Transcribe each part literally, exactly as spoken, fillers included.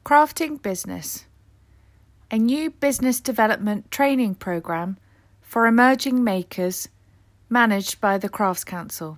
Crafting Business, a new business development training programme for emerging makers managed by the Crafts Council.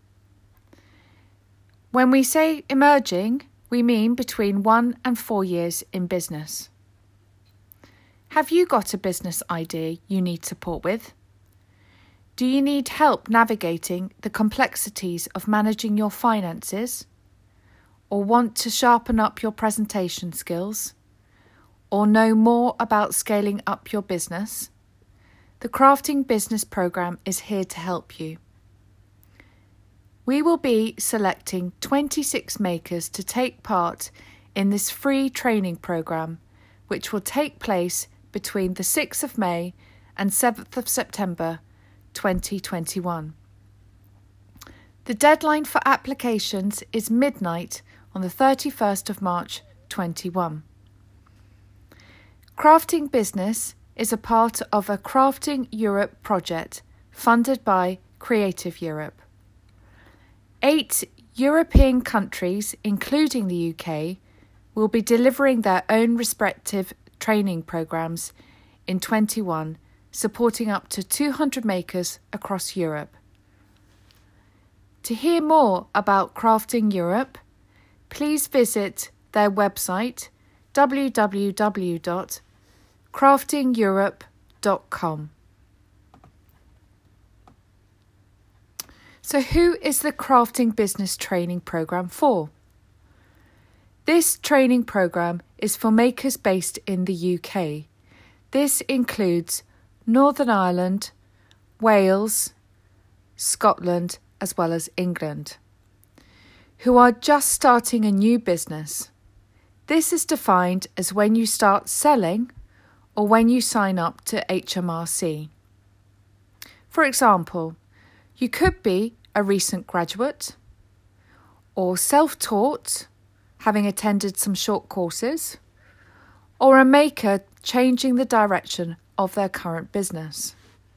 When we say emerging, we mean between one and four years in business. Have you got a business idea you need support with? Do you need help navigating the complexities of managing your finances? Or want to sharpen up your presentation skills? Or know more about scaling up your business? The Crafting Business programme is here to help you. We will be selecting twenty-six makers to take part in this free training programme, which will take place between the sixth of May and seventh of September twenty twenty-one. The deadline for applications is midnight on the thirty-first of March twenty-one. Crafting Business is a part of a Crafting Europe project funded by Creative Europe. Eight European countries, including the U K, will be delivering their own respective training programmes in twenty-one, supporting up to two hundred makers across Europe. To hear more about Crafting Europe, please visit their website w w w dot crafting europe dot com. So who is the Crafting Business Training Programme for? This training programme is for makers based in the U K. This includes Northern Ireland, Wales, Scotland, as well as England, who are just starting a new business. This is defined as when you start selling or when you sign up to H M R C. For example, you could be a recent graduate or self-taught, having attended some short courses, or a maker changing the direction of their current business.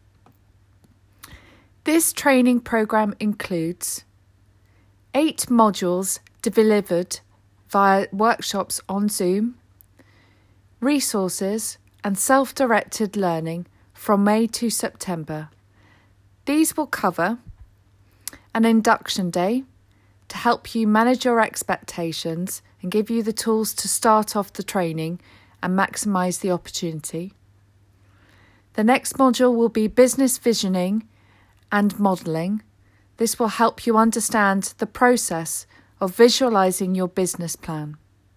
This training programme includes eight modules delivered via workshops on Zoom, resources and self-directed learning from May to September. These will cover an induction day to help you manage your expectations and give you the tools to start off the training and maximise the opportunity. The next module will be business visioning and modelling. This will help you understand the process of visualising your business plan.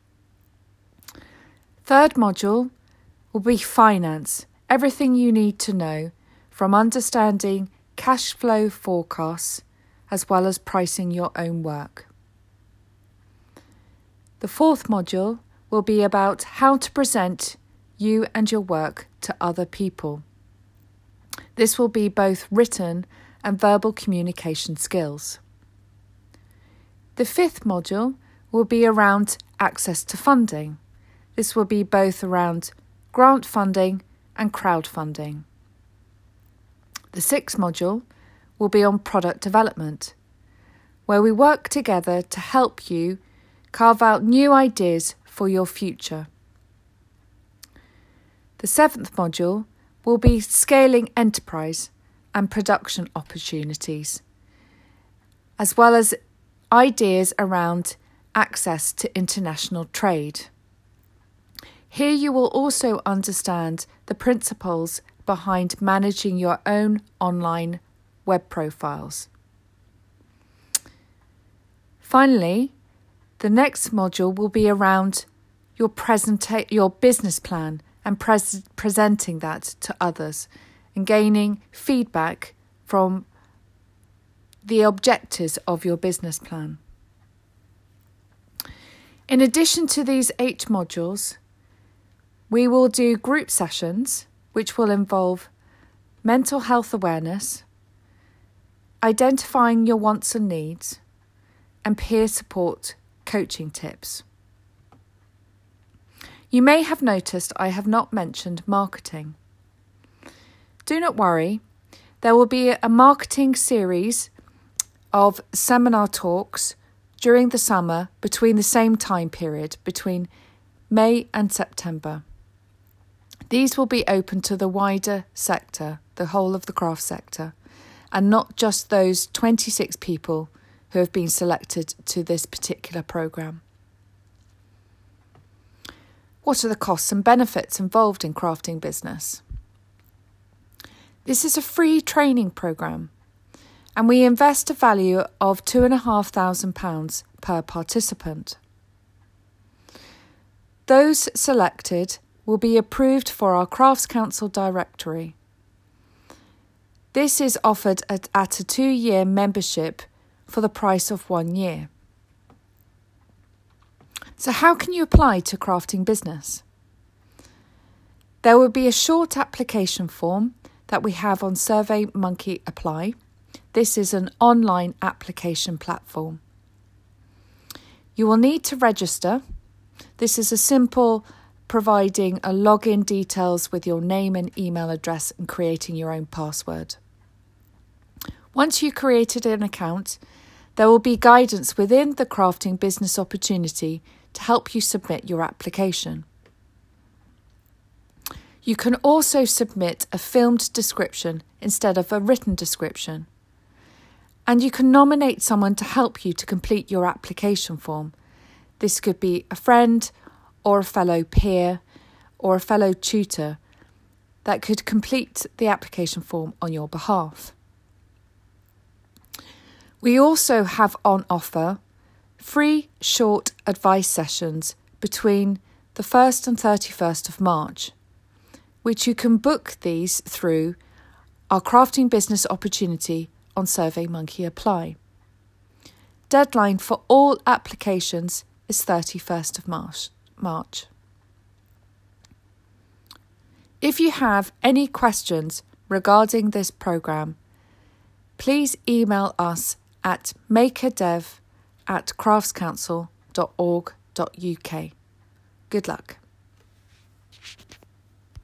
Third module will be finance, everything you need to know from understanding cash flow forecasts as well as pricing your own work. The fourth module will be about how to present you and your work to other people. This will be both written and verbal communication skills. The fifth module will be around access to funding. This will be both around grant funding and crowdfunding. The sixth module will be on product development, where we work together to help you carve out new ideas for your future. The seventh module will be scaling enterprise and production opportunities, as well as ideas around access to international trade. Here you will also understand the principles behind managing your own online web profiles. Finally, the next module will be around your presenta- your business plan and pres- presenting that to others and gaining feedback from the objectives of your business plan. In addition to these eight modules, we will do group sessions which will involve mental health awareness, identifying your wants and needs, and peer support coaching tips. You may have noticed I have not mentioned marketing. Do not worry, there will be a marketing series of seminar talks during the summer between the same time period, between May and September. These will be open to the wider sector, the whole of the craft sector, and not just those twenty-six people who have been selected to this particular programme. What are the costs and benefits involved in crafting business? This is a free training programme, and we invest a value of two thousand five hundred pounds per participant. Those selected will be approved for our Crafts Council directory. This is offered at, at a two-year membership for the price of one year. So how can you apply to crafting business? There will be a short application form that we have on SurveyMonkey Apply. This is an online application platform. You will need to register. This is a simple providing a login details with your name and email address and creating your own password. Once you created an account, there will be guidance within the Crafting Business Opportunity to help you submit your application. You can also submit a filmed description instead of a written description. And you can nominate someone to help you to complete your application form. This could be a friend or a fellow peer or a fellow tutor that could complete the application form on your behalf. We also have on offer free short advice sessions between the first and thirty-first of March, which you can book these through our Crafting Business Opportunity on SurveyMonkey Apply. Deadline for all applications is thirty-first of March. March. If you have any questions regarding this programme, please email us at makerdev at craftscouncil dot org dot uk. Good luck.